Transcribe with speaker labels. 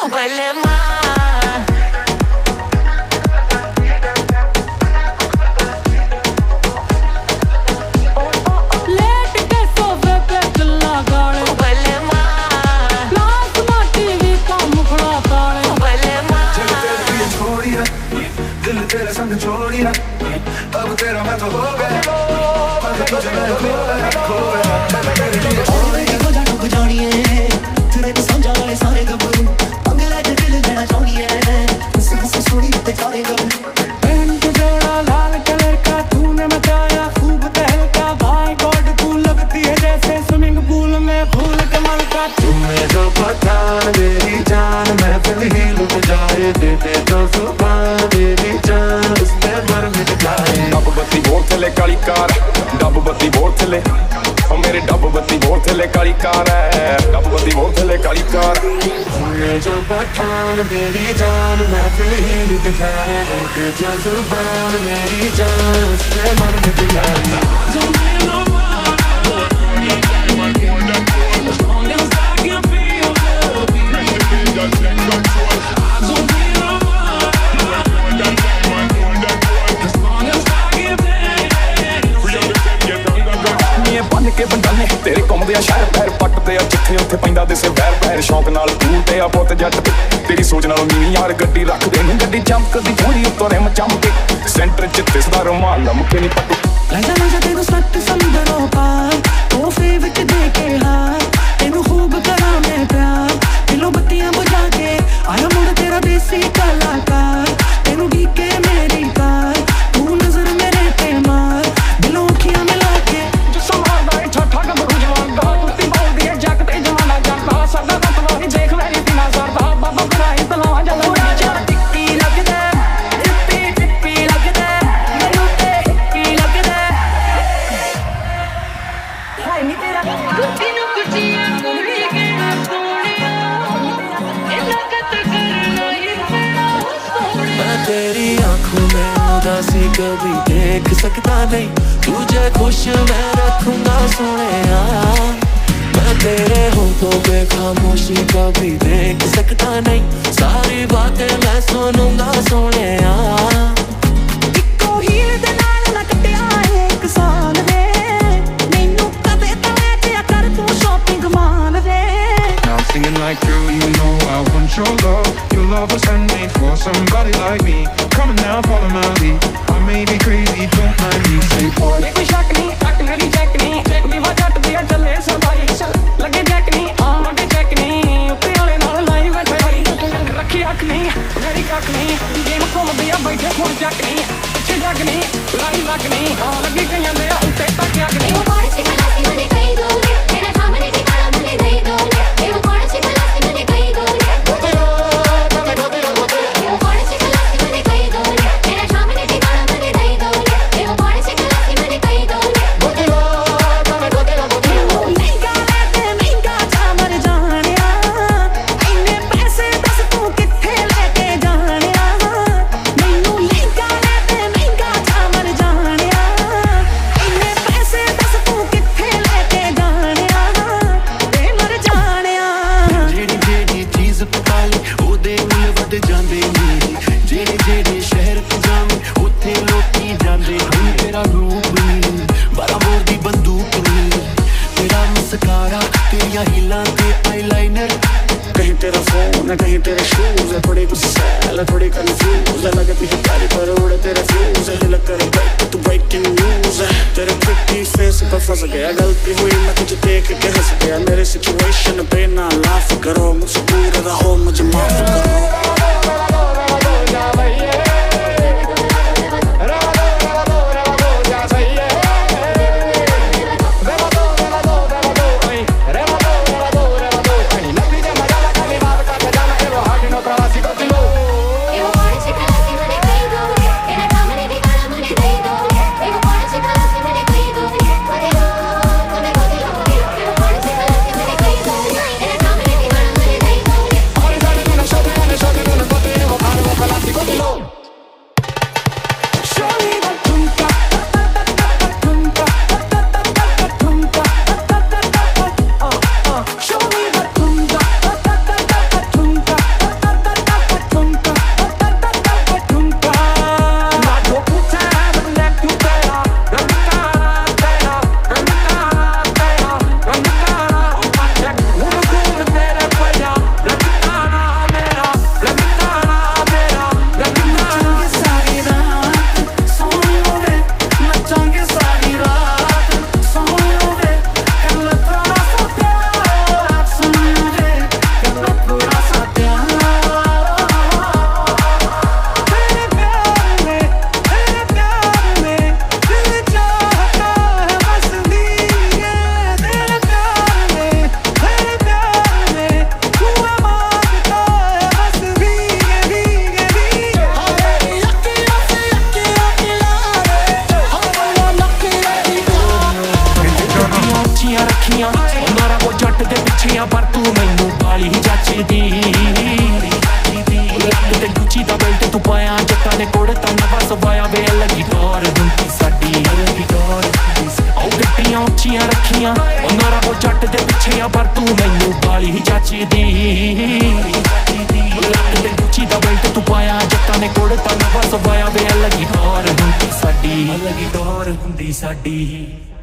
Speaker 1: huele mal.
Speaker 2: Late के सोफे पे चिल्ला गाड़े
Speaker 1: Huele mal.
Speaker 2: प्लाज्मा टीवी का मुखड़ा ताड़े
Speaker 1: Huele mal.
Speaker 3: छोड़ी ना दिल तेरे संग छोड़ी ना अब तेरा मैं तो हो गया पर तुझे मैं खो गया तेरे लिए
Speaker 4: हो जा डूब जानी है तेरे को समझा वाले सारे गबरू अंगला दिल देना चाहनी है सांस छोड़ी ते जाने गबरू
Speaker 2: पैंट जोड़ा लाल कलर का तूने मचाया खूब तहलका भाई गॉड तू लगती है जैसे स्विमिंग पूल में फूल कमल का
Speaker 3: तुम्हें जो पता मेरी जान मैं फिर ही लुट जाए देते तो जुबान मेरी जान उसमें मर मिट जाए
Speaker 5: डब बत्ती बोल थले काली कार डब बत्ती बोल थले ओ मेरे डब बत्ती बोल थले काली कार है डब बत्ती बोल थले काली कार
Speaker 3: तुम्हें जो पता मेरी जान मैं फिर ही लुट जाए देते तो जुबान मेरी जान उसमें मर मिट जाए
Speaker 5: ਬੰਨ ਕੇ ਬੰਡਾਨੇ ਤੇਰੇ ਘੁੰਮਦੇ ਆ ਸ਼ਹਿਰ ਪੈਰ ਪੱਟਦੇ ਆ ਜਿੱਥੇ ਉੱਥੇ ਪੈਂਦਾ ਦਿਸੇ ਵੈਰ ਪੈਰ ਸ਼ੌਕ ਨਾਲ ਟੂਟੇ ਆ ਪੁੱਤ ਜੱਟ ਤੇਰੀ ਸੋਚ ਨਾਲੋਂ ਨੀਵੀਂ ਯਾਰ ਗੱਡੀ ਰੱਖਦੇ ਨੂੰ ਗੱਡੀ ਚਮਕਦੀ ਥੋੜੀ ਉੱਤੋਂ ਰਿਮ ਚਮਕੇ ਸੈਂਟਰ ਚ ਦਿਸਦਾ ਰੁਮਾਲ ਲਮਕੇ ਨਹੀਂ ਪੱਟੂ
Speaker 4: लाजा लाजा तेनू सट समझनो पार तोहफे विच दे के हार तेनू खूब करा मैं प्यार दिलों बत्तियां बुझा के आया मुड़ तेरा देसी कलाकार तेनू डीके मेरी कार तू नजर मेरे पे मार दिलों अखियां मिला के
Speaker 2: समादा ठा गबरू जवान दा कुत्ती बोलदी है जग ते जमाना जाता साਡਾ ਬਤਲਾ ਹੀ ਦੇਖ ਲੈ ਇਤਨਾ ਸਰਦਾ ਬਾਬਾ ਕਰਾਈ ਤਲਾ ਜਲਾ ਜਾ ਟਿੱਕੀ ਲੱਗਦਾ ਟਿੱਪੀ ਟਿੱਪੀ ਲੱਗਦਾ ਮੈਨੂੰ ਤੇ ਕੀ ਲੱਗਦਾ ਹਾਏ ਨੀ ਤੇਰਾ ਕੁੱਤੀ ਨੂੰ ਕੁੱਤੀਆਂ ਕੁੜੀ ਕਿਹੜਾ ਸੋਹਣਿਆ ਇੰਨਾ ਕਤ ਕਰਨਾ ਹੀ ਮੇਰਾ ਸੋਹਣਿਆ
Speaker 4: मैं तेरी आंखों में उदासी कभी देख सकता नहीं तुझे खुश मैं रखूंगा सोनिया मैं तेरे होठों पे खामोशी कभी देख सकता नहीं सारी बातें मैं सुनूंगा सोनिया इक्को हील दे नाल ना कटिया एक साल वे मैनू कदे तां ले जिया कर तू शॉपिंग माल वे
Speaker 3: Now I'm singing like you know I want your love. Your love was handmade for somebody like me. Come on now, follow my lead. I may be crazy, don't mind me. Say boy,
Speaker 2: ਕੋਈ ਸ਼ੱਕ ਨਹੀਂ ਟੱਕ ਮੇਰੀ check ਨਹੀਂ check ਦੀ ਵਾ ਜੱਟ ਦੀ ਚੱਲੇ ਸਰਦਾਈ ਲੱਗੇ ਜੈਕ ਨਹੀਂ ਆਂਡੇ ਚੈੱਕ ਨਹੀਂ ਉੱਤੇ ਵਾਲੇ ਨਾਲ ਲਾਈ ਬੈਠੇ ਵਾਰੀ ਰੱਖੀ ਅੱਖ ਨਹੀਂ ਮੇਰੀ ਕੱਖ ਨਹੀਂ ਗੇਮ ਘੁੰਮਦੀ ਆ ਬੈਠੇ ਹੁਣ ਚੱਕ ਨਹੀਂ ਪਿੱਛੇ ਜੱਗ ਨਹੀਂ ਲਾਈ ਲੱਗ ਨਹੀਂ ਲੱਗੀ ਕਈਆਂ ਦੇ ਉੱਤੇ ਤੱਕ ਅੱਗ ਨਹੀਂ
Speaker 3: कहीं तेरे शूज है थोड़ी गुस्सैल थोड़ी कंफ्यूज है लगती है प्यारी पर उड़े तेरे फ्यूज है दिल करे ब्रेक तू ब्रेकिंग न्यूज है तेरे प्रिटी फेस पर फंस गया गलती हुई मैं तुझे देख के हंस गया मेरे सिचुएशन पे ना लाफ करो मुझसे दूर रहो मुझे माफ करो
Speaker 4: ਤਾਂ ਨਵਾਂ ਸਵਾਇਆ ਵੇ ਲੱਗੀ ਟੌਰ ਹੁੰਦੀ ਸਾਡੀ ਲੱਗੀ ਟੌਰ ਉਹ ਗੱਡੀਆਂ ਉੱਚੀਆਂ ਰੱਖੀਆਂ ਉਹਨਾਂ ਰਾਹੋਂ ਜੱਟ ਦੇ ਪਿੱਛੇ ਆ ਪਰ ਤੂੰ ਮੈਨੂੰ ਬਾਲੀ ਹੀ ਜੱਚਦੀ ਲੱਕ ਤੇ ਗੁੱਚੀ ਦਾ ਬੈਲਟ ਤੂੰ ਪਾਇਆ ਜੱਟਾਂ ਨੇ ਕੋੜ ਤਾਂ ਨਵਾਂ ਸਵਾਇਆ ਵੇ ਲੱਗੀ ਟੌਰ ਹੁੰਦੀ ਸਾਡੀ ਲੱਗੀ ਟੌਰ ਹੁੰਦੀ ਸਾਡੀ